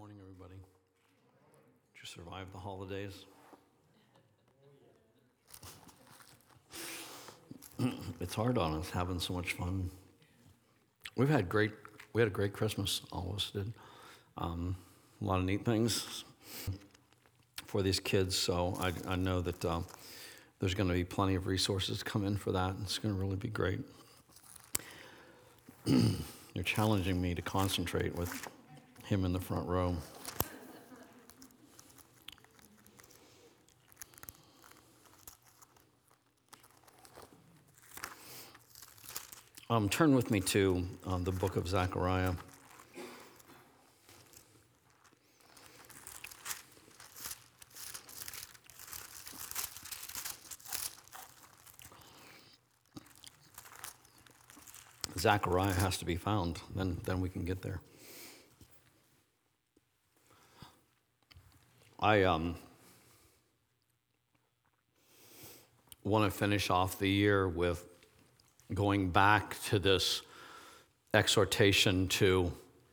morning, everybody. Did you survive the holidays? It's hard on us having so much fun. We had a great Christmas, all of us did. A lot of neat things for these kids, so I know that there's going to be plenty of resources to come in for that. It's going to really be great. You're challenging me to concentrate with him in the front row. Turn with me to the book of Zechariah. Zechariah has to be found, then we can get there. I want to finish off the year with going back to this exhortation to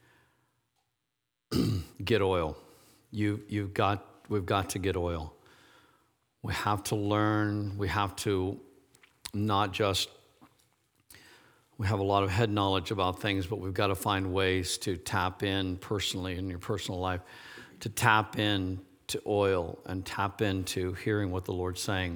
get oil. We've got to get oil. We have to learn. We have to not just. We have a lot of head knowledge about things, but we've got to find ways to tap in personally in your personal life, to tap in to oil and tap into hearing what the Lord's saying.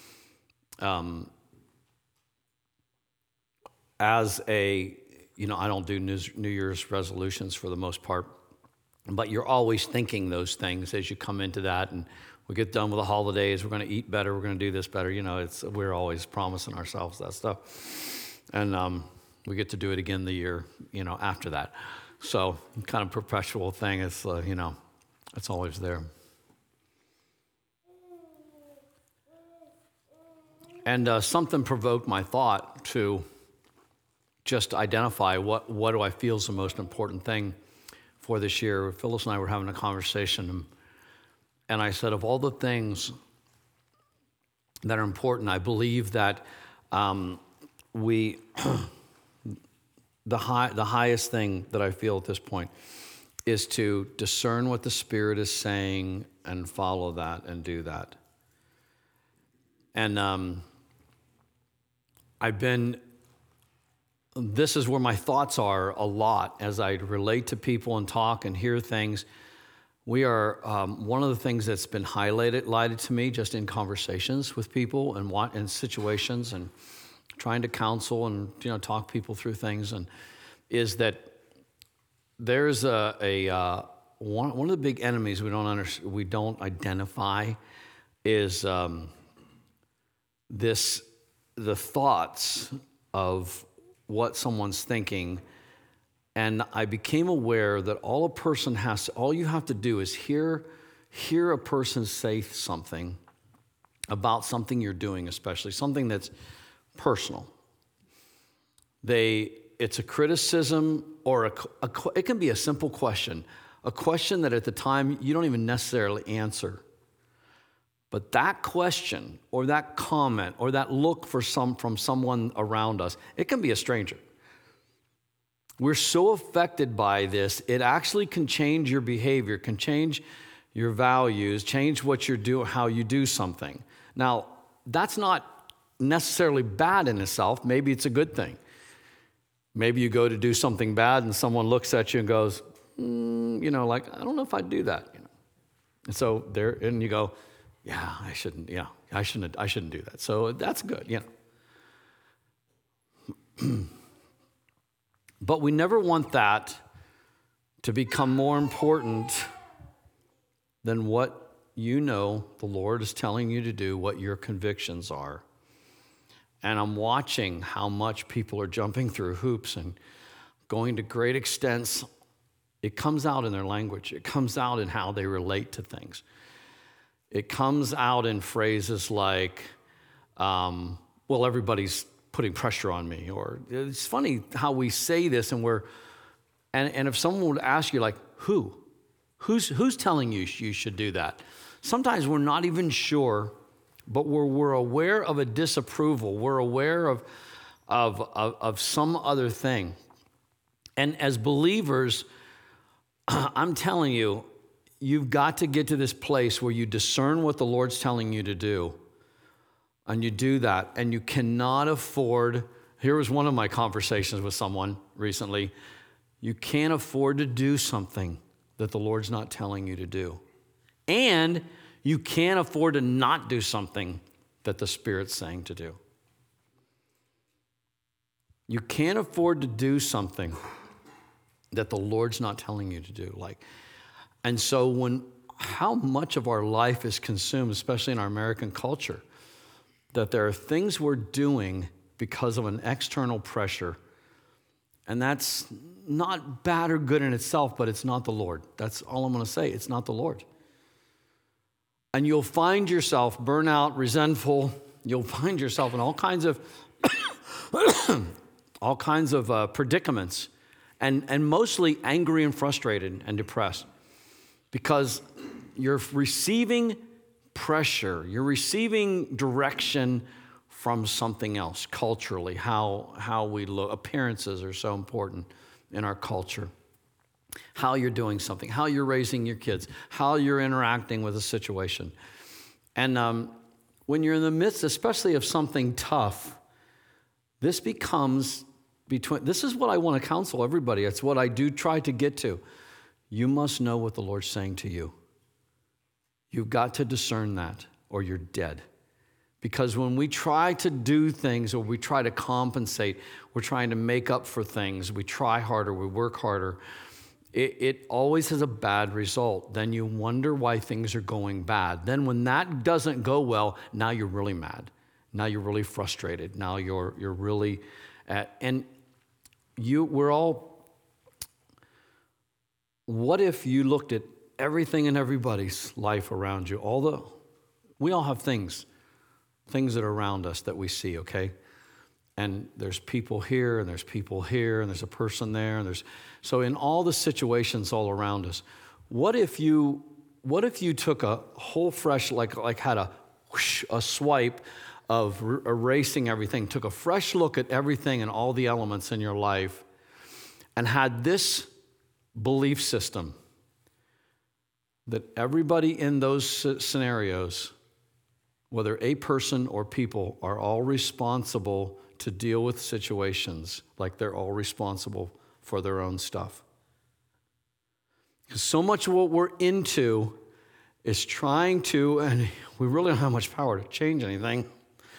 I don't do New Year's resolutions for the most part, but you're always thinking those things as you come into that, and we get done with the holidays, we're going to eat better, we're going to do this better. We're always promising ourselves that stuff. And we get to do it again the year, after that. So kind of perpetual thing. It's, it's always there. And something provoked my thought to just identify what do I feel is the most important thing for this year. Phyllis and I were having a conversation, and I said, of all the things that are important, I believe that the highest thing that I feel at this point is to discern what the Spirit is saying and follow that and do that. And this is where my thoughts are a lot as I relate to people and talk and hear things. We are, one of the things that's been highlighted to me just in conversations with people and in situations and trying to counsel and talk people through things, and is that there's one of the big enemies we don't identify is the thoughts of what someone's thinking. And I became aware that all you have to do is hear a person say something about something you're doing, especially something that's personal. It's a criticism, or it can be a simple question, a question that at the time you don't even necessarily answer. But that question or that comment or that look from someone around us, it can be a stranger. We're so affected by this, it actually can change your behavior, can change your values, change what you do, how you do something. Now, that's not necessarily bad in itself. Maybe it's a good thing. Maybe you go to do something bad and someone looks at you and goes, I don't know if I'd do that. And so and you go, I shouldn't do that. So that's good, But we never want that to become more important than what the Lord is telling you to do, what your convictions are. And I'm watching how much people are jumping through hoops and going to great extents. It comes out in their language. It comes out in how they relate to things. It comes out in phrases like, everybody's putting pressure on me. Or it's funny how we say this, and and if someone would ask you, like, who's telling you you should do that? Sometimes we're not even sure, but we're aware of a disapproval. We're aware of some other thing. And as believers, I'm telling you, you've got to get to this place where you discern what the Lord's telling you to do. And you do that. And you cannot afford, here was one of my conversations with someone recently. You can't afford to do something that the Lord's not telling you to do. And you can't afford to not do something that the Spirit's saying to do. You can't afford to do something that the Lord's not telling you to do. And so how much of our life is consumed, especially in our American culture, that there are things we're doing because of an external pressure, and that's not bad or good in itself, but it's not the Lord. That's all I'm going to say. It's not the Lord. And you'll find yourself burnout, resentful. You'll find yourself in all kinds of predicaments, and mostly angry and frustrated and depressed, because you're receiving pressure, you're receiving direction from something else culturally. How we look, appearances are so important in our culture. How you're doing something, how you're raising your kids, how you're interacting with a situation. And when you're in the midst, especially of something tough, this becomes this is what I want to counsel everybody. It's what I do try to get to. You must know what the Lord's saying to you. You've got to discern that, or you're dead. Because when we try to do things, or we try to compensate, we're trying to make up for things, we try harder, we work harder, it always has a bad result. Then you wonder why things are going bad. Then when that doesn't go well, now you're really mad. Now you're really frustrated. Now you're really, we're all, what if you looked at everything in everybody's life around you? We all have things that are around us that we see, okay? And there's people here, and there's people here, and there's a person there, and so in all the situations all around us, what if you took a whole fresh, had a swipe of erasing everything, took a fresh look at everything and all the elements in your life, and had this belief system that everybody in those scenarios, whether a person or people, are all responsible to deal with situations like they're all responsible for their own stuff. Because so much of what we're into is trying to, and we really don't have much power to change anything,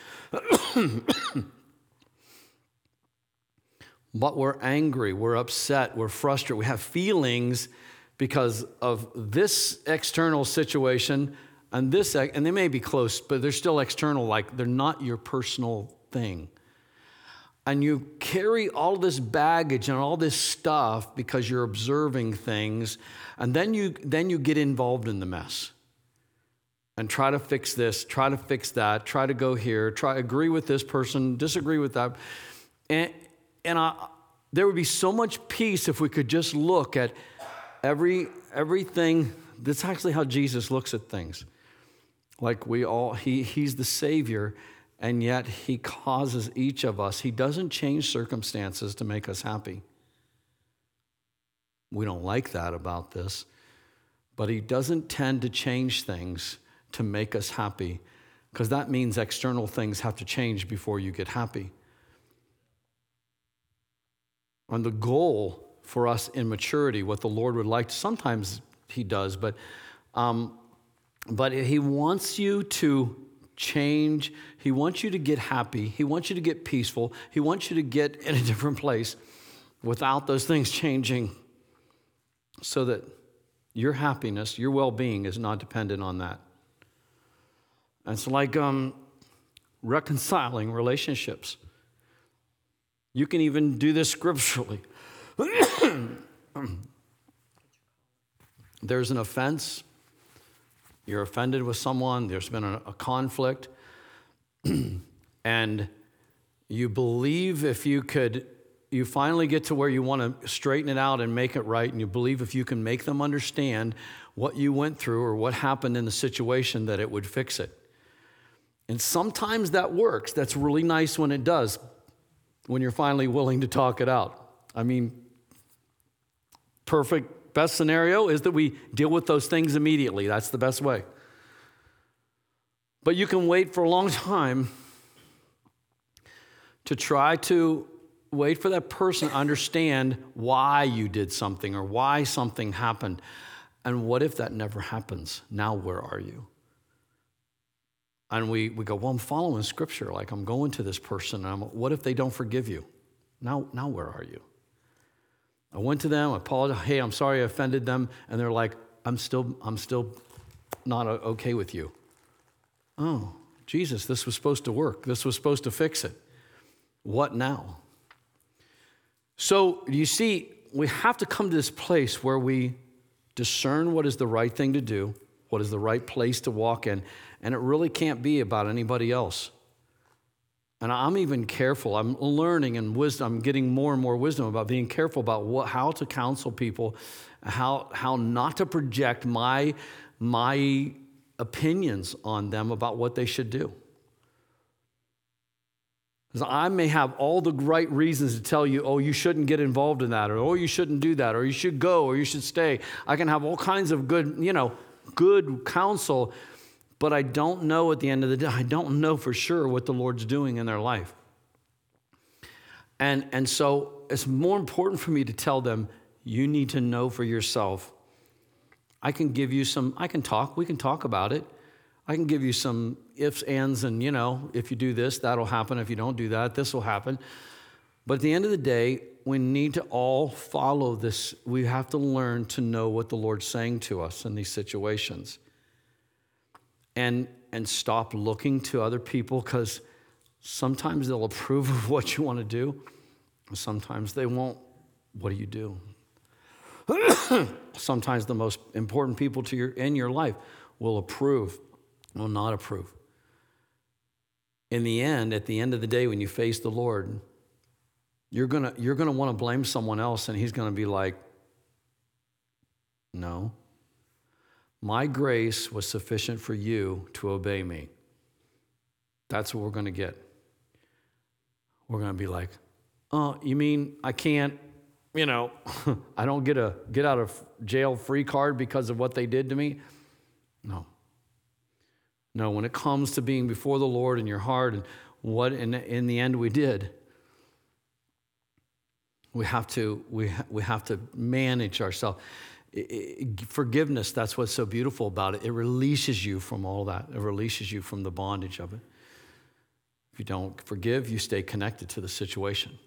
but we're angry, we're upset, we're frustrated, we have feelings because of this external situation and they may be close, but they're still external, like they're not your personal thing. And you carry all this baggage and all this stuff because you're observing things, and then you get involved in the mess and try to fix this, try to fix that, try to go here, agree with this person, disagree with that. And there would be so much peace if we could just look at everything. That's actually how Jesus looks at things. Like he's the Savior, and yet he causes each of us. He doesn't change circumstances to make us happy. We don't like that about this, but he doesn't tend to change things to make us happy, because that means external things have to change before you get happy. And the goal for us in maturity, what the Lord would like, sometimes he does, but he wants you to change. He wants you to get happy. He wants you to get peaceful. He wants you to get in a different place without those things changing, so that your happiness, your well-being is not dependent on that. And it's like reconciling relationships. You can even do this scripturally. There's an offense. You're offended with someone. There's been a conflict. And you believe if you finally get to where you want to straighten it out and make it right, and you believe if you can make them understand what you went through or what happened in the situation, that it would fix it. And sometimes that works. That's really nice when it does, when you're finally willing to talk it out. I mean, perfect best scenario is that we deal with those things immediately. That's the best way. But you can wait for a long time to try to wait for that person to understand why you did something or why something happened. And what if that never happens? Now where are you? And we go, well, I'm following Scripture. Like, I'm going to this person. What if they don't forgive you? Now where are you? I went to them, I apologized. Hey, I'm sorry I offended them. And they're like, I'm still not okay with you. Oh, Jesus, this was supposed to work. This was supposed to fix it. What now? So you see, we have to come to this place where we discern what is the right thing to do, what is the right place to walk in, and it really can't be about anybody else. And I'm even careful. I'm learning and wisdom. I'm getting more and more wisdom about being careful about how to counsel people, how not to project my opinions on them about what they should do. Because I may have all the right reasons to tell you, oh, you shouldn't get involved in that, or oh, you shouldn't do that, or you should go, or you should stay. I can have all kinds of good counsel, but I don't know at the end of the day, I don't know for sure what the Lord's doing in their life. And so it's more important for me to tell them, you need to know for yourself. I can give you we can talk about it. I can give you some ifs, ands, and, if you do this, that'll happen. If you don't do that, this will happen. But at the end of the day, we need to all follow this. We have to learn to know what the Lord's saying to us in these situations. And stop looking to other people, because sometimes they'll approve of what you want to do. Sometimes they won't. What do you do? Sometimes the most important people in your life will approve, will not approve. In the end, at the end of the day, when you face the Lord, you're gonna want to blame someone else, and He's gonna be like, no. My grace was sufficient for you to obey me. That's what we're going to get. We're going to be like, oh, you mean I can't, I don't get a get out of jail free card because of what they did to me? No. No, when it comes to being before the Lord in your heart and what in the end we did, we have to manage ourselves. Forgiveness, that's what's so beautiful about it. It releases you from all that. It releases you from the bondage of it. If you don't forgive, you stay connected to the situation.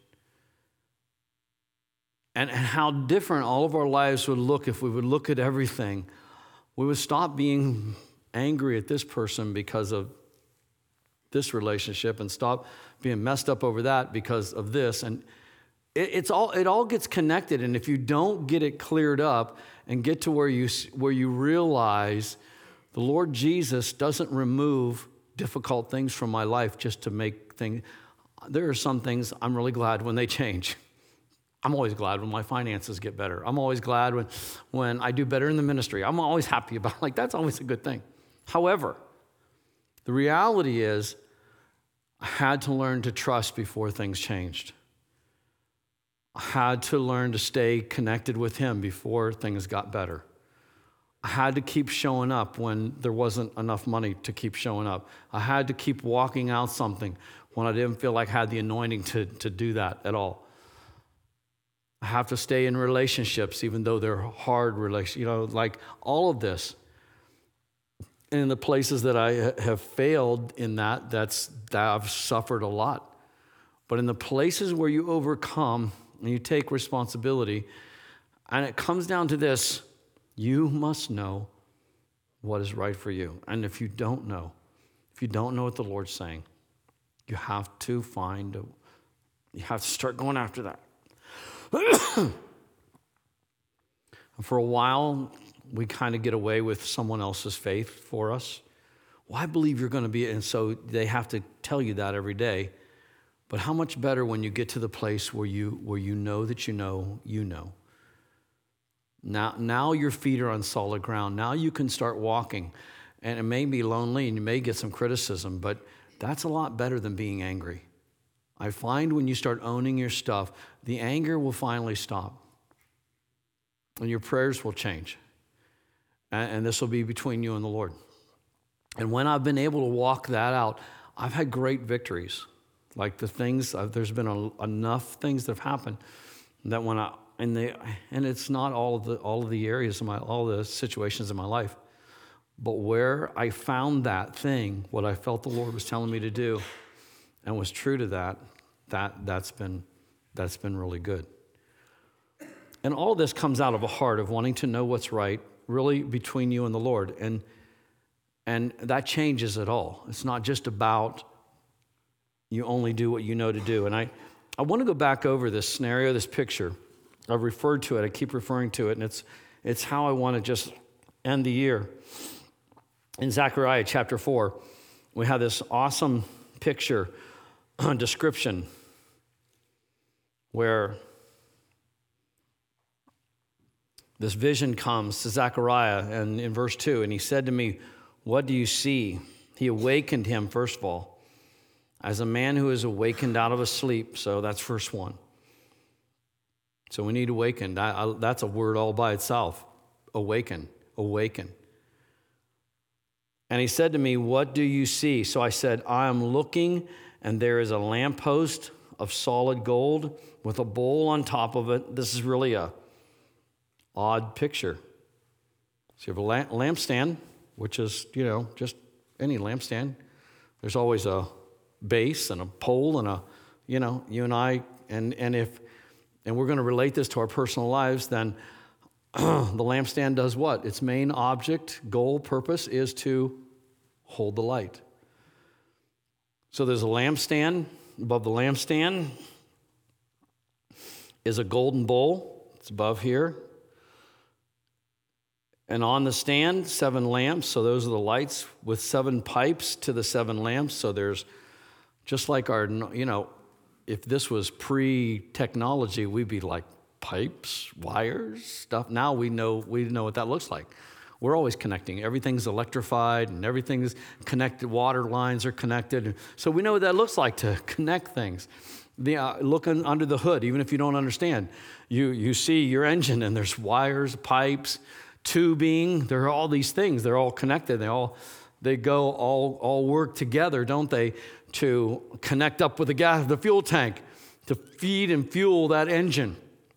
And how different all of our lives would look if we would look at everything. We would stop being angry at this person because of this relationship and stop being messed up over that because of this. And it all gets connected, and if you don't get it cleared up and get to where you realize the Lord Jesus doesn't remove difficult things from my life just to make things. There are some things I'm really glad when they change. I'm always glad when my finances get better. I'm always glad when I do better in the ministry. I'm always happy about that's always a good thing. However, the reality is I had to learn to trust before things changed. I had to learn to stay connected with Him before things got better. I had to keep showing up when there wasn't enough money to keep showing up. I had to keep walking out something when I didn't feel like I had the anointing to do that at all. I have to stay in relationships even though they're hard relationships, like all of this. And in the places that I have failed in that I've suffered a lot. But in the places where you overcome and you take responsibility, and it comes down to this, you must know what is right for you. And if you don't know what the Lord's saying, you have to start going after that. For a while, we kind of get away with someone else's faith for us. Well, I believe you're going to be, and so they have to tell you that every day. But how much better when you get to the place where you know that you know. Now your feet are on solid ground. Now you can start walking. And it may be lonely and you may get some criticism, but that's a lot better than being angry. I find when you start owning your stuff, the anger will finally stop. and your prayers will change. And this will be between you and the Lord. And when I've been able to walk that out, I've had great victories. Like the things, there's been enough things that have happened that when and it's not all of the areas of all the situations in my life, but where I found that thing, what I felt the Lord was telling me to do, and was true to that's been really good. And all this comes out of a heart of wanting to know what's right, really between you and the Lord. And that changes it all. It's not just about you only do what you know to do. And I want to go back over this scenario, this picture. I've referred to it. I keep referring to it. And it's how I want to just end the year. In Zechariah chapter 4, we have this awesome picture, description, where this vision comes to Zechariah, and in verse 2, and he said to me, "What do you see?" He awakened him, first of all, as a man who is awakened out of a sleep. So that's verse 1. So we need awakened. That's a word all by itself. Awaken. And he said to me, "What do you see?" So I said, "I am looking, and there is a lamppost of solid gold with a bowl on top of it." This is really a odd picture. So you have a lampstand, which is, just any lampstand. There's always a base and a pole and you and I, and we're going to relate this to our personal lives, then the lampstand does what? Its main object, goal, purpose is to hold the light. So there's a lampstand. Above the lampstand is a golden bowl. It's above here. And on the stand, 7 lamps. So those are the lights with 7 pipes to the 7 lamps. So there's just like our, if this was pre-technology, we'd be like pipes, wires, stuff. Now we know what that looks like. We're always connecting. Everything's electrified and everything's connected. Water lines are connected. So we know what that looks like to connect things. Looking under the hood, even if you don't understand, you see your engine and there's wires, pipes, tubing. There are all these things. They're all connected. They go all work together, don't they, to connect up with the fuel tank, to feed and fuel that engine.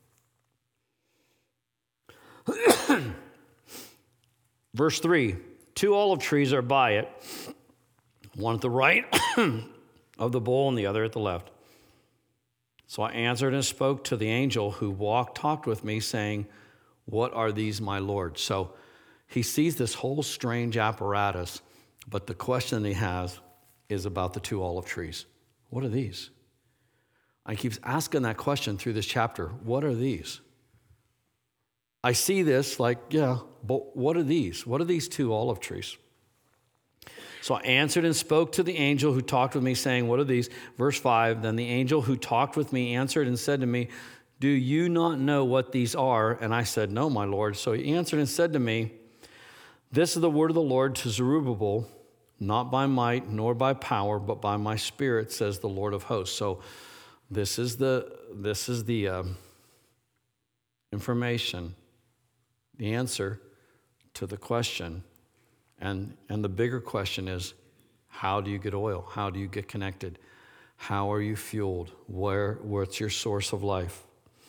Verse 3, 2 olive trees are by it, one at the right of the bowl and the other at the left. So I answered and spoke to the angel who talked with me, saying, "What are these, my Lord?" So he sees this whole strange apparatus, but the question he has is about the 2 olive trees. What are these? I keep asking that question through this chapter. What are these? I see this but what are these? What are these 2 olive trees? So I answered and spoke to the angel who talked with me, saying, "What are these?" Verse 5, then the angel who talked with me answered and said to me, "Do you not know what these are?" And I said, "No, my Lord." So he answered and said to me, "This is the word of the Lord to Zerubbabel, not by might nor by power, but by my Spirit, says the Lord of hosts." So this is the information, the answer to the question. And the bigger question is, how do you get oil? How do you get connected? How are you fueled? What's your source of life?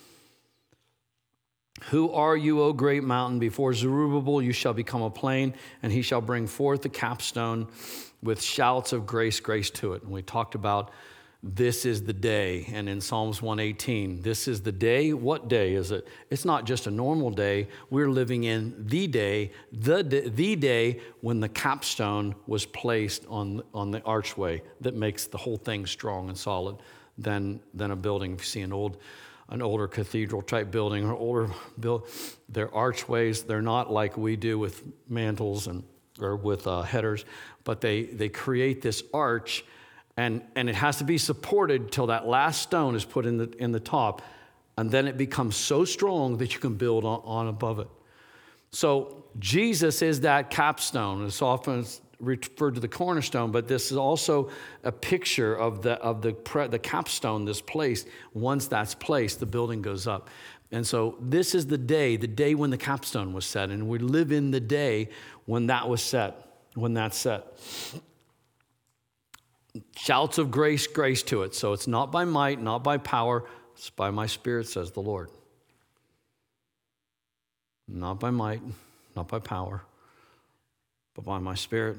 "Who are you, O great mountain? Before Zerubbabel you shall become a plain, and he shall bring forth the capstone with shouts of grace, grace to it." And we talked about this is the day, and in Psalms 118, this is the day. What day is it? It's not just a normal day. We're living in the day when the capstone was placed on the archway that makes the whole thing strong and solid than a building. If you see an older cathedral type building or their archways, they're not like we do with mantles or with headers, but they create this arch. And it has to be supported till that last stone is put in the top, and then it becomes so strong that you can build on above it. So Jesus is that capstone. It's often referred to the cornerstone, but this is also a picture of the capstone, this place. Once that's placed, the building goes up. And so this is the day when the capstone was set, and we live in the day when that was set, when that's set. Shouts of grace, grace to it. So it's not by might, not by power, it's by my Spirit, says the Lord. Not by might, not by power, but by my Spirit.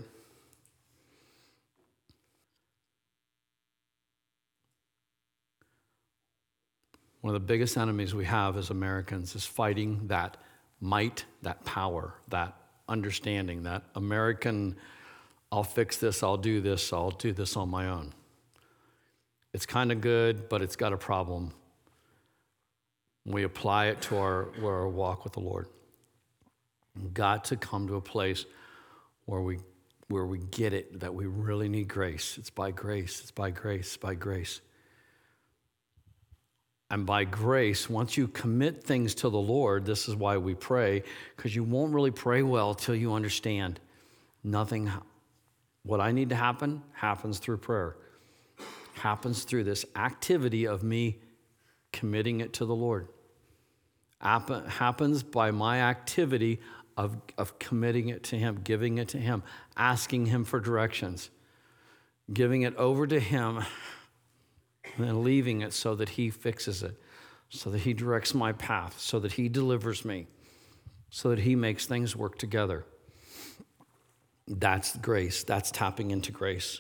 One of the biggest enemies we have as Americans is fighting that might, that power, that understanding, that American, I'll fix this, I'll do this on my own. It's kind of good, but it's got a problem. We apply it to our walk with the Lord. We've got to come to a place where we get it, that we really need grace. It's by grace, it's by grace, it's by grace. And by grace, once you commit things to the Lord, this is why we pray, because you won't really pray well till you understand nothing. What I need to happen happens through prayer. Happens through this activity of me committing it to the Lord. Happens by my activity of committing it to Him, giving it to Him, asking Him for directions, giving it over to Him, and then leaving it so that He fixes it, so that He directs my path, so that He delivers me, so that He makes things work together. That's grace. That's tapping into grace.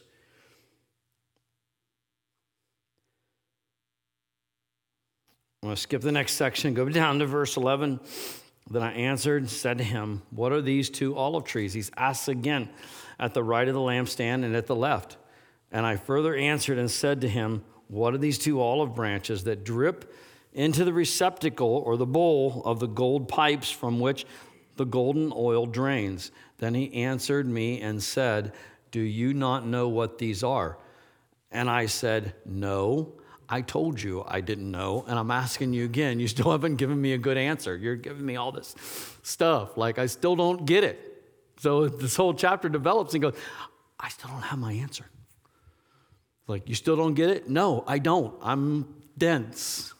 I'm going to skip the next section, go down to verse 11. Then I answered and said to him, what are these two olive trees? He's asked again, at the right of the lampstand and at the left. And I further answered and said to him, what are these two olive branches that drip into the receptacle or the bowl of the gold pipes from which the golden oil drains? Then he answered me and said, do you not know what these are? And I said, no, I told you I didn't know, and I'm asking you again. You still haven't given me a good answer. You're giving me all this stuff, like I still don't get it. So this whole chapter develops and goes, I still don't have my answer. Like, you still don't get it? No, I don't. I'm dense.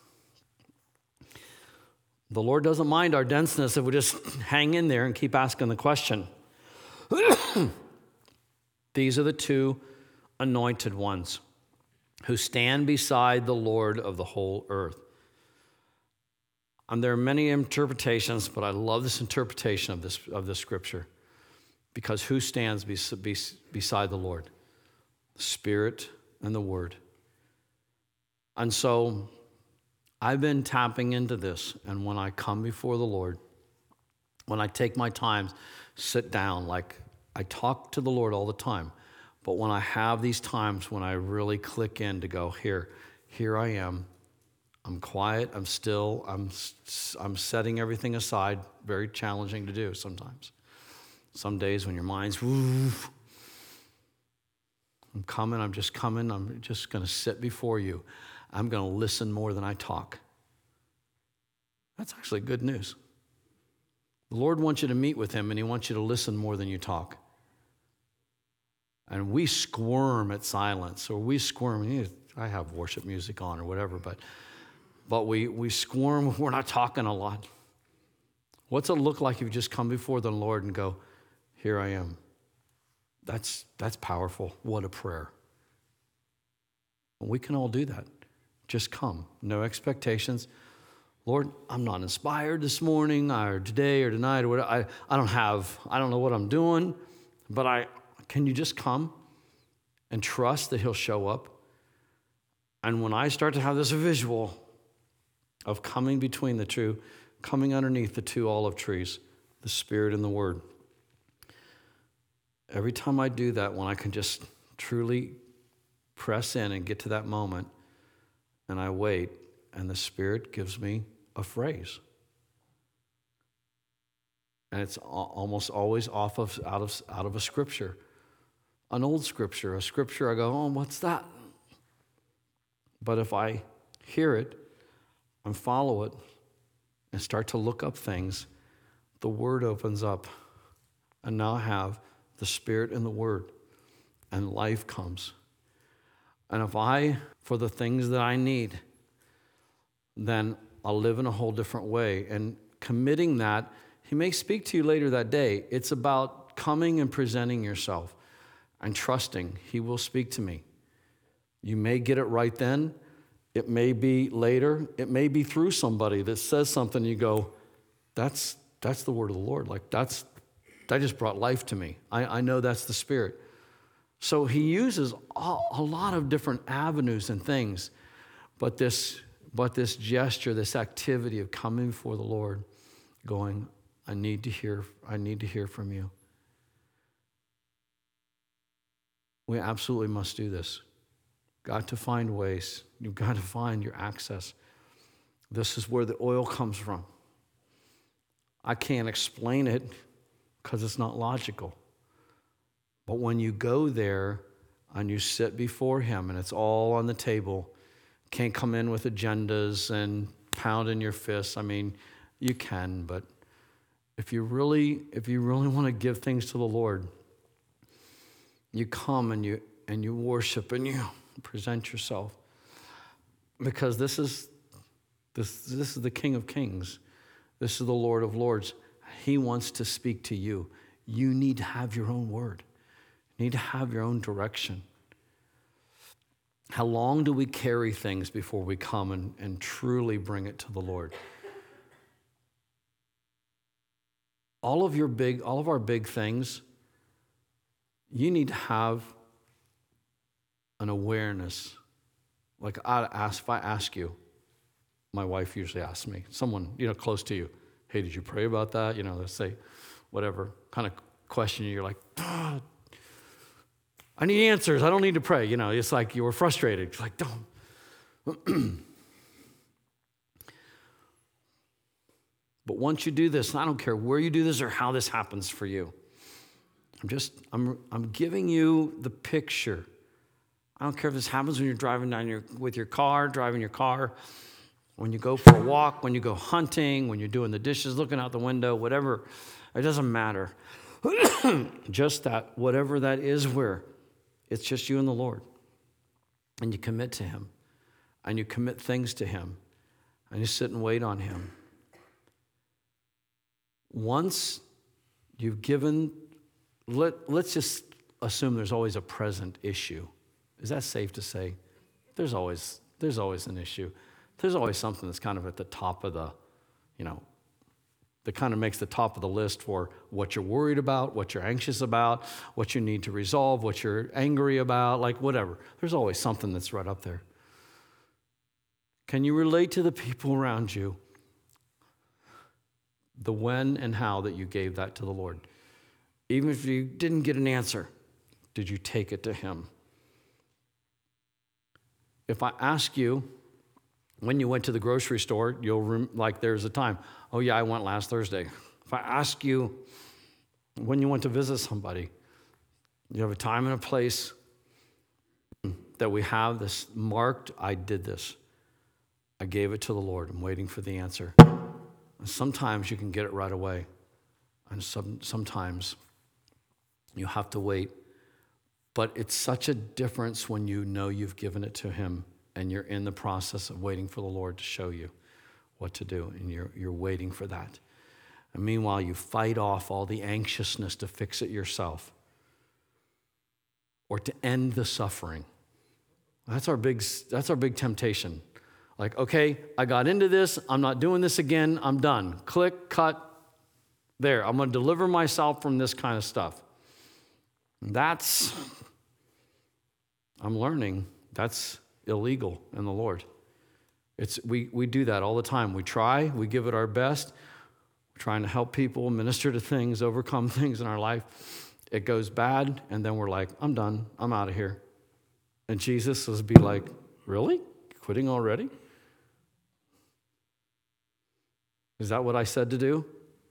The Lord doesn't mind our denseness if we just hang in there and keep asking the question. These are the two anointed ones who stand beside the Lord of the whole earth. And there are many interpretations, but I love this interpretation of this scripture, because who stands beside the Lord? The Spirit and the Word. And so I've been tapping into this, and when I come before the Lord, when I take my time, sit down, like I talk to the Lord all the time, but when I have these times when I really click in to go, here I am, I'm quiet, I'm still, I'm setting everything aside, very challenging to do sometimes. Some days when your mind's, woof, I'm just coming, I'm just going to sit before you. I'm going to listen more than I talk. That's actually good news. The Lord wants you to meet with Him, and He wants you to listen more than you talk. And we squirm at silence, or we squirm. I have worship music on or whatever, but we squirm. We're not talking a lot. What's it look like if you just come before the Lord and go, here I am? That's powerful. What a prayer. We can all do that. Just come. No expectations. Lord, I'm not inspired this morning or today or tonight or whatever. I don't know what I'm doing, but can you just come and trust that He'll show up? And when I start to have this visual of coming between the two, coming underneath the two olive trees, the Spirit and the Word, every time I do that, when I can just truly press in and get to that moment, and I wait, and the Spirit gives me a phrase. And it's almost always out of a scripture, an old scripture, a scripture I go, oh, what's that? But if I hear it and follow it and start to look up things, the Word opens up, and now I have the Spirit and the Word, and life comes. And if for the things that I need, then I'll live in a whole different way. And committing that, he may speak to you later that day. It's about coming and presenting yourself and trusting he will speak to me. You may get it right then. It may be later. It may be through somebody that says something. You go, that's the word of the Lord. Like that just brought life to me. I know that's the Spirit. So he uses a lot of different avenues and things, but this gesture, this activity of coming before the Lord, going, I need to hear from you. We absolutely must do this. Got to find ways. You've got to find your access. This is where the oil comes from. I can't explain it because it's not logical. But when you go there and you sit before him and it's all on the table, can't come in with agendas and pounding your fists. I mean, you can, but if you really want to give things to the Lord, you come and you worship and you present yourself, because this is the King of Kings. This is the Lord of Lords. He wants to speak to you. You need to have your own word. You need to have your own direction. How long do we carry things before we come and truly bring it to the Lord? All of our big things, you need to have an awareness. Like if I ask you, my wife usually asks me, someone close to you, hey, did you pray about that? Let's say whatever kind of question, you're like, I need answers. I don't need to pray. It's like you were frustrated. It's like, don't. But once you do this, and I don't care where you do this or how this happens for you, I'm giving you the picture. I don't care if this happens when you're driving driving your car, when you go for a walk, when you go hunting, when you're doing the dishes, looking out the window, whatever. It doesn't matter. Just that, whatever that is, where it's just you and the Lord. And you commit to him. And you commit things to him. And you sit and wait on him. Once you've given, let's just assume there's always a present issue. Is that safe to say? There's always an issue. There's always something that's kind of at the top of the, that kind of makes the top of the list for what you're worried about, what you're anxious about, what you need to resolve, what you're angry about, like whatever. There's always something that's right up there. Can you relate to the people around you the when and how that you gave that to the Lord? Even if you didn't get an answer, did you take it to him? If I ask you, when you went to the grocery store, there's a time. Oh yeah, I went last Thursday. If I ask you when you went to visit somebody, you have a time and a place that we have this marked, I did this. I gave it to the Lord. I'm waiting for the answer. And sometimes you can get it right away. And sometimes you have to wait. But it's such a difference when you know you've given it to him and you're in the process of waiting for the Lord to show you what to do, and you're waiting for that. And meanwhile, you fight off all the anxiousness to fix it yourself or to end the suffering. That's our big temptation. Like, okay, I got into this. I'm not doing this again. I'm done. Click, cut, there. I'm going to deliver myself from this kind of stuff. I'm learning, that's illegal in the Lord. We do that all the time. We try, we give it our best. We're trying to help people, minister to things, overcome things in our life. It goes bad, and then we're like, I'm done. I'm out of here. And Jesus will be like, really? Quitting already? Is that what I said to do?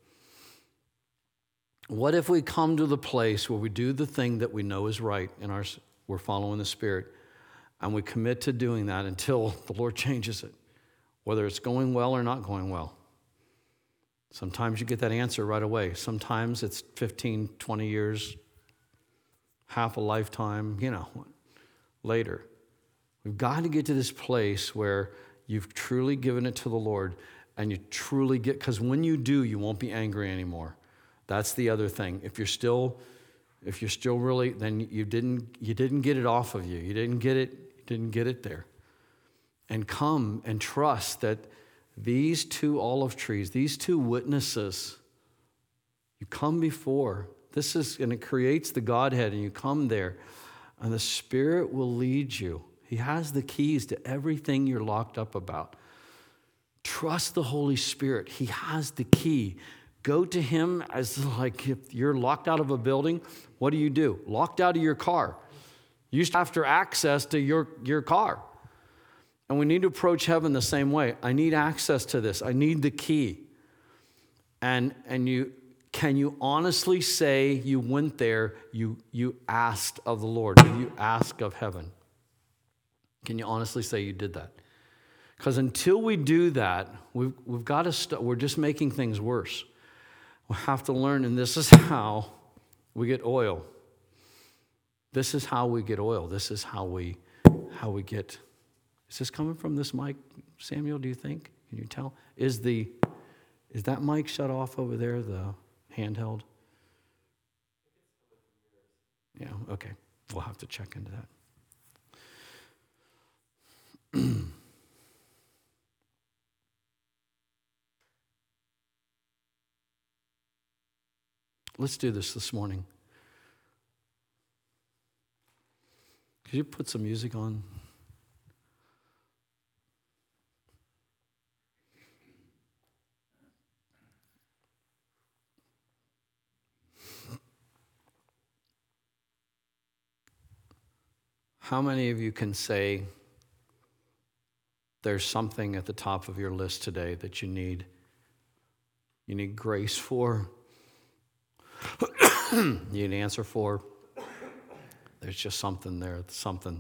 What if we come to the place where we do the thing that we know is right we're following the Spirit, and we commit to doing that until the Lord changes it, whether it's going well or not going well? Sometimes you get that answer right away. Sometimes it's 15, 20 years, half a lifetime, later. We've got to get to this place where you've truly given it to the Lord, and you truly get, because when you do, you won't be angry anymore. That's the other thing. If you're still really, then you didn't get it off of you. You didn't get it there. And come and trust that these two olive trees, these two witnesses, you come before. And it creates the Godhead, and you come there, and the Spirit will lead you. He has the keys to everything you're locked up about. Trust the Holy Spirit. He has the key. Go to him as like if you're locked out of a building. What do? Locked out of your car. You have access to your car. And we need to approach heaven the same way. I need access to this. I need the key. And can you honestly say you went there, you asked of the Lord, you asked of heaven? Can you honestly say you did that? Because until we do that, we've got to we're just making things worse. We have to learn, and this is how we get oil. This is how we get oil. This is how we get. Is this coming from this mic, Samuel, do you think? Can you tell? Is that mic shut off over there, the handheld? Yeah, okay. We'll have to check into that. Let's do this morning. Could you put some music on? How many of you can say there's something at the top of your list today that you need grace for? You need an answer for? There's just something there, something.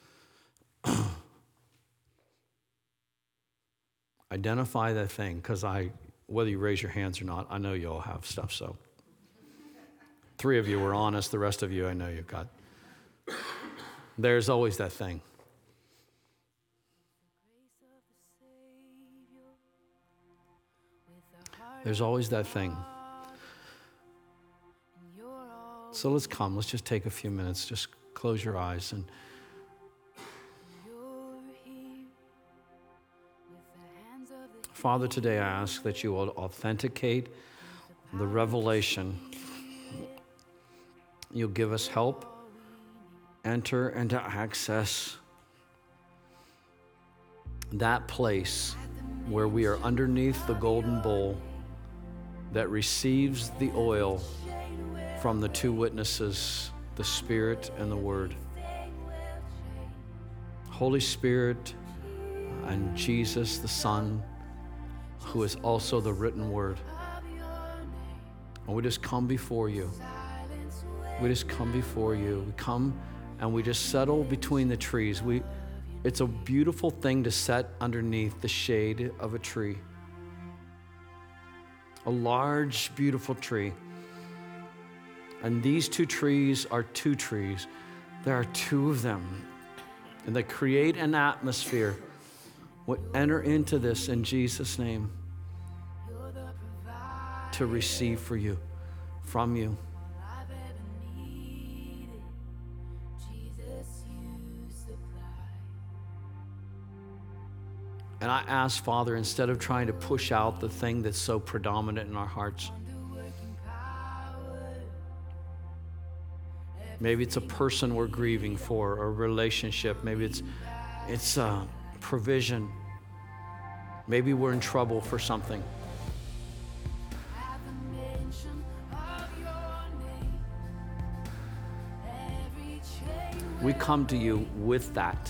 Identify that thing, because whether you raise your hands or not, I know you all have stuff, so. 3 of you were honest, the rest of you I know you've got. There's always that thing. There's always that thing. So let's just take a few minutes, just close your eyes. And Father, today I ask that you will authenticate the revelation. You'll give us help, enter and to access that place where we are underneath the golden bowl that receives the oil from the 2 witnesses, the Spirit and the Word. Holy Spirit and Jesus, the Son, who is also the written Word. And we just come before you. We just come before you. We come and we just settle between the trees. It's a beautiful thing to set underneath the shade of a tree. A large, beautiful tree. And these 2 trees are 2 trees. There are 2 of them. And they create an atmosphere. We enter into this in Jesus' name to receive from you. And I ask, Father, instead of trying to push out the thing that's so predominant in our hearts, maybe it's a person we're grieving for, or a relationship. Maybe it's a provision. Maybe we're in trouble for something. We come to you with that.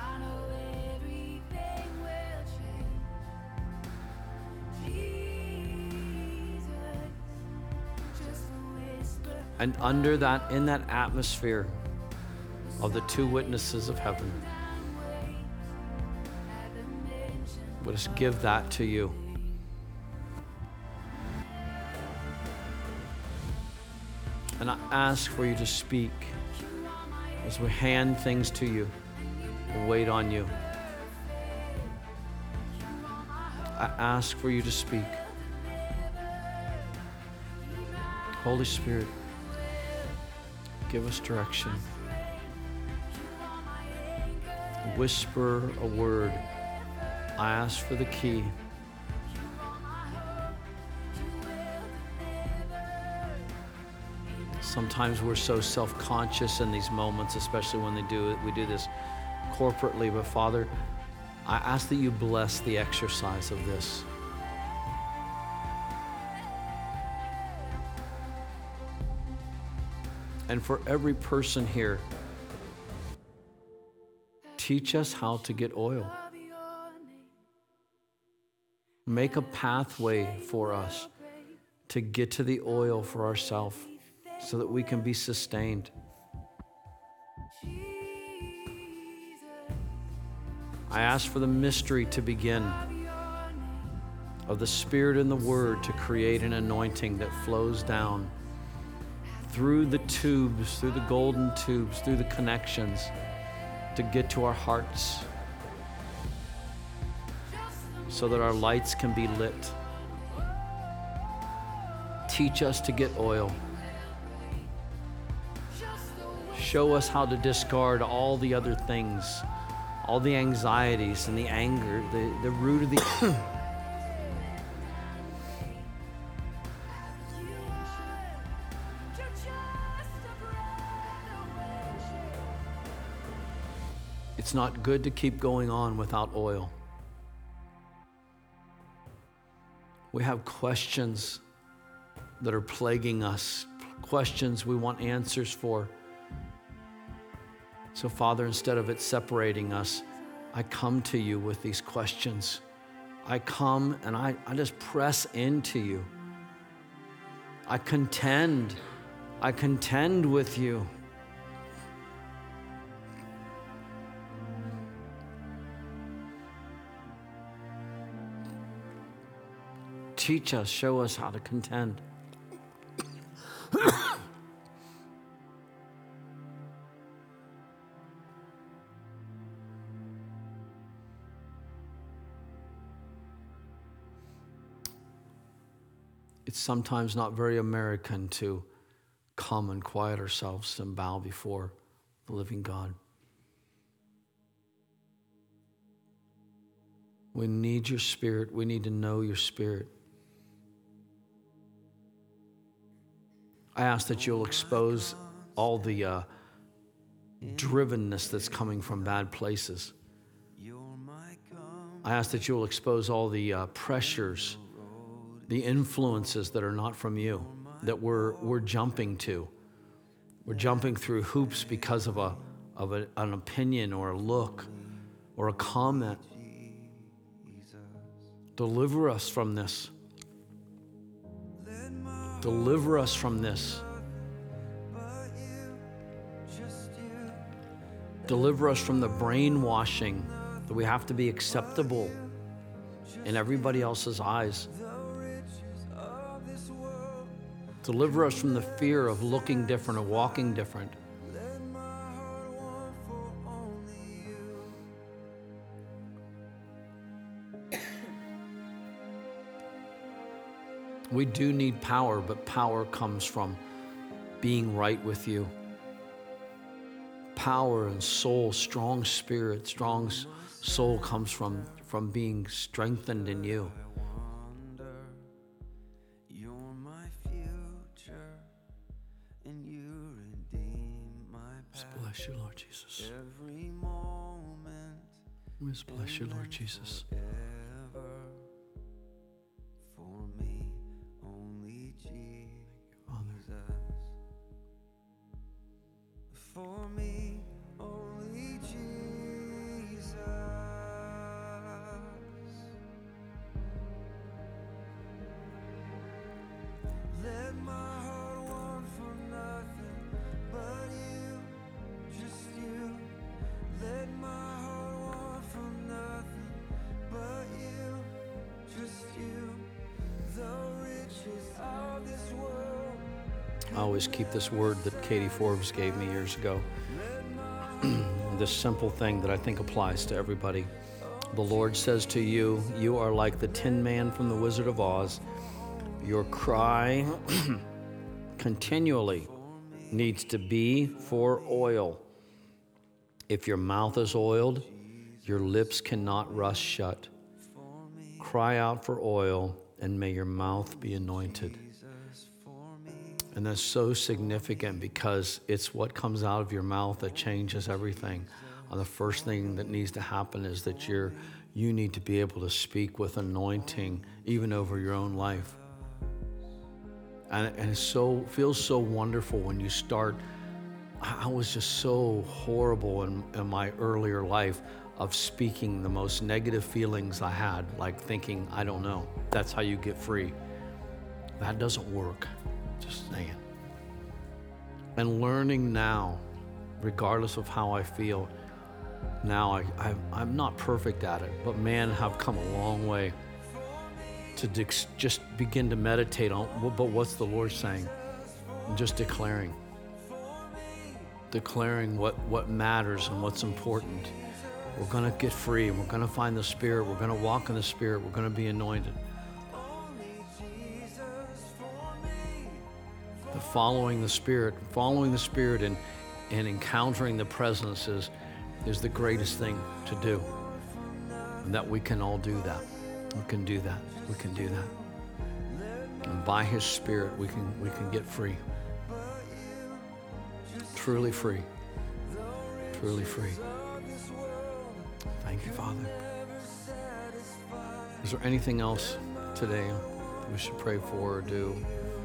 And under that, in that atmosphere of the 2 witnesses of heaven, let us give that to you. And I ask for you to speak as we hand things to you and wait on you. I ask for you to speak. Holy Spirit, give us direction. Whisper a word. I ask for the key. Sometimes we're so self-conscious in these moments, especially when we do this corporately. But Father, I ask that you bless the exercise of this. And for every person here, teach us how to get oil. Make a pathway for us to get to the oil for ourselves so that we can be sustained. I ask for the mystery to begin of the Spirit and the Word to create an anointing that flows down through the tubes, through the golden tubes, through the connections to get to our hearts so that our lights can be lit. Teach us to get oil. Show us how to discard all the other things, all the anxieties and the anger, the root of the... It's not good to keep going on without oil. We have questions that are plaguing us, questions we want answers for. So Father, instead of it separating us, I come to you with these questions. I come and I just press into you. I contend with you. Teach us, show us how to contend. It's sometimes not very American to come and quiet ourselves and bow before the living God. We need your Spirit. We need to know your Spirit. I ask that you'll expose all the drivenness that's coming from bad places. I ask that you'll expose all the pressures, the influences that are not from you, that we're jumping to. We're jumping through hoops because of an opinion or a look or a comment. Deliver us from this. Deliver us from this. Deliver us from the brainwashing that we have to be acceptable in everybody else's eyes. Deliver us from the fear of looking different or walking different. We do need power, but power comes from being right with you. Power and soul, strong spirit, strong soul comes from being strengthened in you. Just bless you, Lord Jesus. Just bless you, Lord Jesus. For me, only Jesus. Let my heart want for nothing but you, just you. Let my heart want for nothing but you, just you. The riches of this world. I always keep this word that Katie Forbes gave me years ago. This simple thing that I think applies to everybody. The Lord says to you, you are like the Tin Man from the Wizard of Oz. Your cry continually needs to be for oil. If your mouth is oiled, your lips cannot rust shut. Cry out for oil, and may your mouth be anointed. And that's so significant because it's what comes out of your mouth that changes everything. And the first thing that needs to happen is that you need to be able to speak with anointing even over your own life. And it feels so wonderful when you start. I was just so horrible in my earlier life of speaking the most negative feelings I had, like thinking, I don't know. That's how you get free. That doesn't work, just saying. And learning now, regardless of how I feel, now I'm not perfect at it, but man, have come a long way to just begin to meditate on, but what's the Lord saying? And just declaring what matters and what's important. We're going to get free. We're going to find the Spirit. We're going to walk in the Spirit. We're going to be anointed. The following the Spirit and encountering the presence is the greatest thing to do. And that we can all do that. We can do that. We can do that. And by His Spirit, we can get free. Truly free. Truly free. Thank you, Father. Is there anything else today we should pray for or do?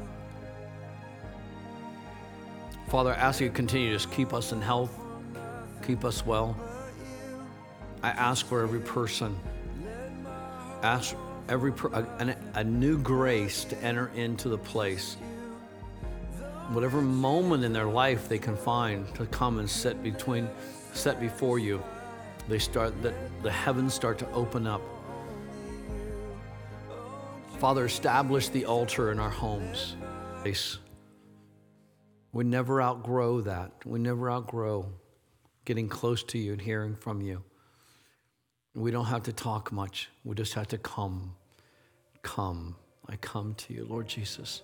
Father, I ask you to continue to just keep us in health, keep us well. I ask for every person, ask a new grace to enter into the place. Whatever moment in their life they can find to come and set before you, the heavens start to open up. Father, establish the altar in our homes. We never outgrow that. We never outgrow getting close to you and hearing from you. We don't have to talk much. We just have to come. Come. I come to you, Lord Jesus.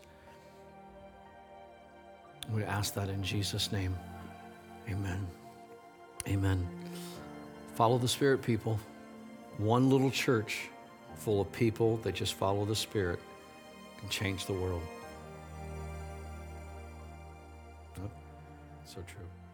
We ask that in Jesus' name. Amen. Amen. Follow the Spirit, people. One little church full of people that just follow the Spirit can change the world. So true.